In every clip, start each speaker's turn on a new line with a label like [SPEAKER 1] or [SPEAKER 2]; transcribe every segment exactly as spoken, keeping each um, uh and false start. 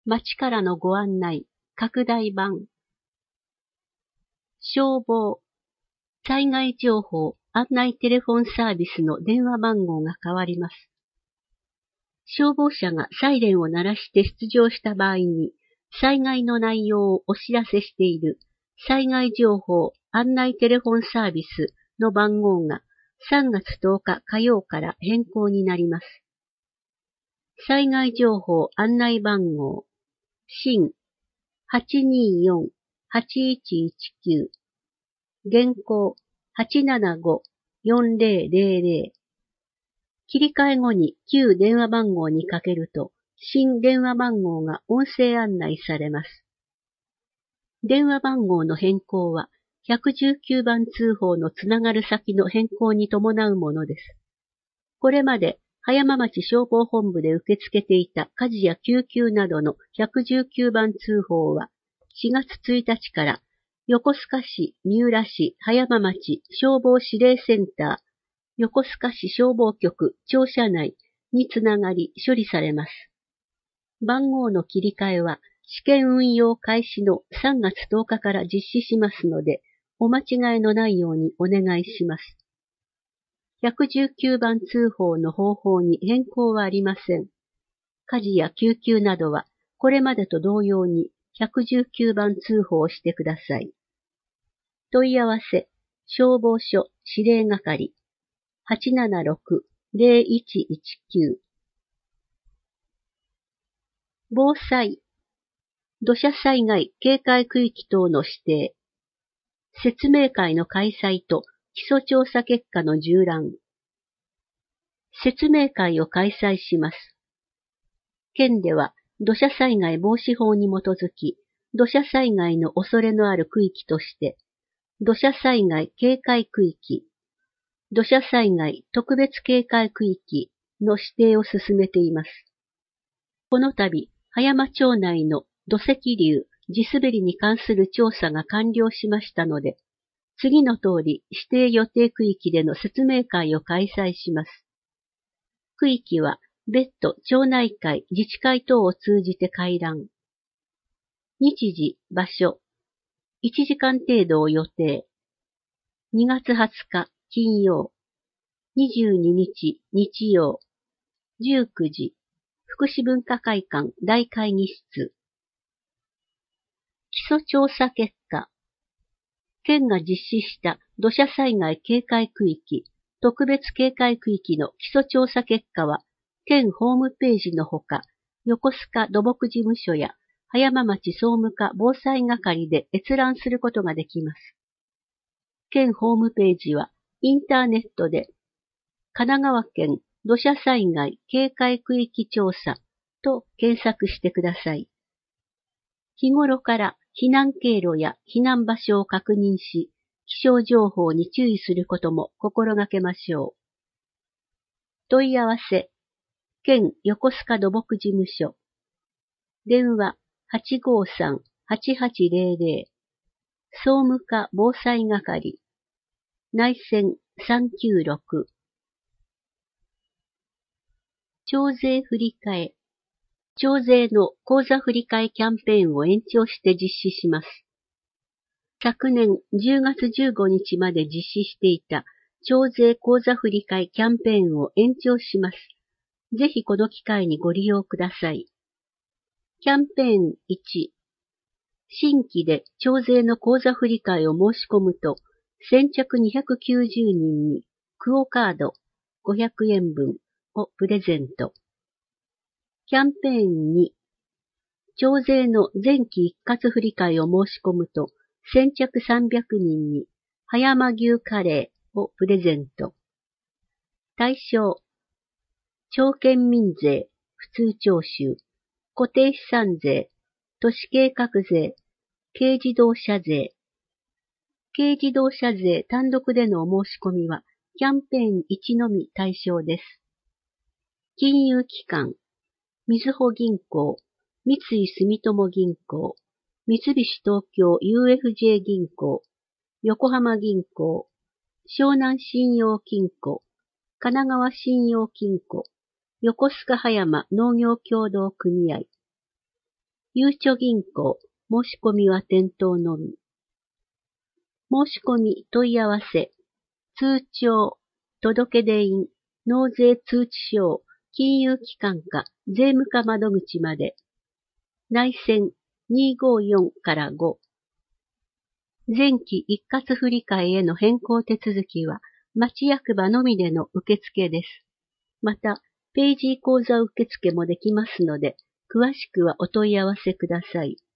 [SPEAKER 1] 町からのご案内、拡大版。消防、災害情報、案内テレフォンサービスの電話番号が変わります。消防車がサイレンを鳴らして出動した場合に、災害の内容をお知らせしている災害情報案内テレフォンサービスの番号がさんがつとおか火曜から変更になります。災害情報案内番号シン はちにーよん はちいちいちきゅう 現行 はちななご よんぜろぜろぜろ 切り替え後に旧電話番号にかけると新電話番号が音声案内されます。電話番号の変更はひゃくじゅうきゅうばん通報のつながる先の変更に伴うものです。これまで葉山町消防本部で受け付けていた火事や救急などのひゃくじゅうきゅうばん通報はしがつついたちから横須賀市、三浦市、葉山町消防指令センター、横須賀市消防局庁舎内につながり処理されます。番号の切り替えは試験運用開始のさんがつとおかから実施しますので、お間違いのないようにお願いします。ひゃくじゅうきゅうばん通報の方法に変更はありません。火事や救急などはこれまでと同様にひゃくじゅうきゅうばん通報してください。問い合わせ、消防署指令係 はちななろく ぜろいちいちきゅう 防災、土砂災害警戒区域等の指定、説明会の開催と基礎調査結果の縦覧。説明会を開催します。県では土砂災害防止法に基づき、土砂災害の恐れのある区域として、土砂災害警戒区域、土砂災害特別警戒区域の指定を進めています。この度、葉山町内の土石流、地滑りに関する調査が完了しましたので、次の通り指定予定区域での説明会を開催します。区域は別途町内会、自治会等を通じて回覧。日時、場所、いちじかん程度を予定。にがつはつか金曜、にじゅうににち日曜、じゅうくじ、福祉文化会館大会議室。基礎調査結果。県が実施した土砂災害警戒区域、特別警戒区域の基礎調査結果は、県ホームページのほか、横須賀土木事務所や葉山町総務課防災係で閲覧することができます。県ホームページは、インターネットで、神奈川県土砂災害警戒区域調査と検索してください。日頃から避難経路や避難場所を確認し、気象情報に注意することも心がけましょう。問い合わせ、県横須賀土木事務所。電話 はちごーさん はちはちぜろぜろ。総務課防災係。内線さんきゅうろく。徴税振替え。徴税の口座振替キャンペーンを延長して実施します。昨年じゅうがつじゅうごにちまで実施していた徴税口座振替キャンペーンを延長します。ぜひこの機会にご利用ください。キャンペーンいち。新規で徴税の口座振替を申し込むと、先着にひゃくきゅうじゅうにんにクオカードごひゃくえんぶんをプレゼント。キャンペーンに、徴税の前期一括振替を申し込むと、先着さんびゃくにんに葉山牛カレーをプレゼント。対象、町県民税、普通徴収、固定資産税、都市計画税、軽自動車税。軽自動車税単独でのお申し込みは、キャンペーンいちのみ対象です。金融機関、みずほ銀行、三井住友銀行、三菱東京 ユーエフジェー 銀行、横浜銀行、湘南信用金庫、神奈川信用金庫、横須賀葉山農業協同組合。 ゆうちょ銀行、申し込みは店頭のみ。申し込み、問い合わせ、通帳、届出印、納税通知書、金融機関か税務課窓口まで。内線にごよんからご。前期一括振替への変更手続きは、町役場のみでの受付です。また、ページ口座受付もできますので、詳しくはお問い合わせください。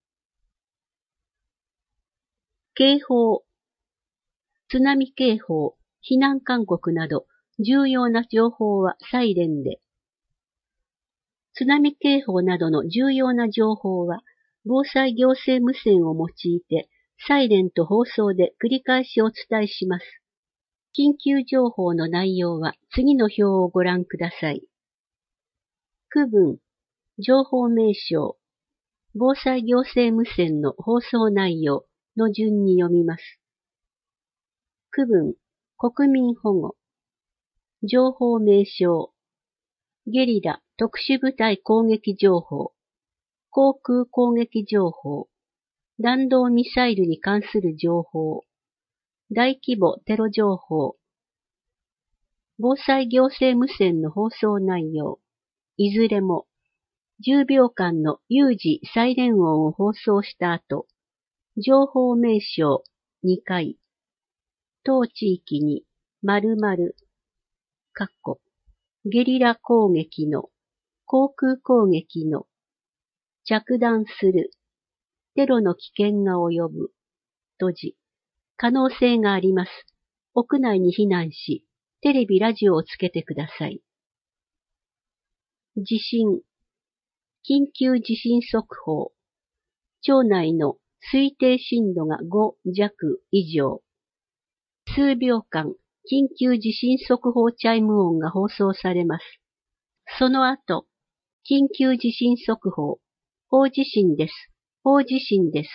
[SPEAKER 1] 警報、津波警報、避難勧告など、重要な情報はサイレンで。津波警報などの重要な情報は、防災行政無線を用いて、サイレンと放送で繰り返しお伝えします。緊急情報の内容は次の表をご覧ください。区分、情報名称、防災行政無線の放送内容の順に読みます。区分、国民保護、情報名称、ゲリラ特殊部隊攻撃情報、航空攻撃情報、弾道ミサイルに関する情報、大規模テロ情報、防災行政無線の放送内容、いずれもじゅうびょうかんの有事サイレン音を放送した後、情報名称にかい、当地域に〇〇、括弧、ゲリラ攻撃の、航空攻撃の、着弾する、テロの危険が及ぶ、閉じ、可能性があります。屋内に避難し、テレビ、ラジオをつけてください。地震、緊急地震速報。町内の推定震度がご弱以上。数秒間、緊急地震速報チャイム音が放送されます。その後、緊急地震速報、大地震です。大地震です。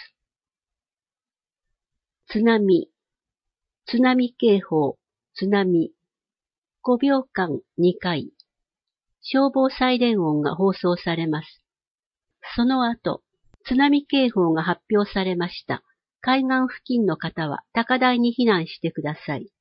[SPEAKER 1] 津波、津波警報、津波。ごびょうかんにかい。消防サイレン音が放送されます。その後、津波警報が発表されました。海岸付近の方は高台に避難してください。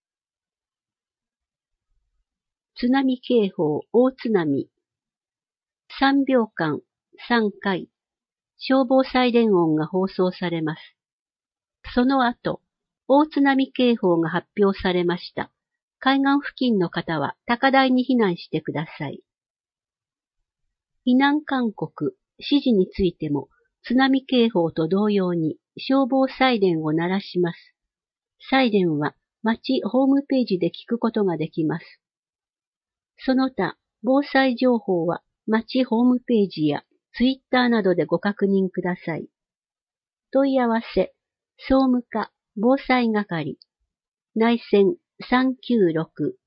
[SPEAKER 1] 津波警報、大津波。さんびょうかん、さんかい。消防サイレン音が放送されます。その後、大津波警報が発表されました。海岸付近の方は高台に避難してください。避難勧告、指示についても、津波警報と同様に消防サイレンを鳴らします。サイレンは町ホームページで聞くことができます。その他、防災情報は町ホームページやツイッターなどでご確認ください。問い合わせ、総務課防災係、内線さんきゅうろく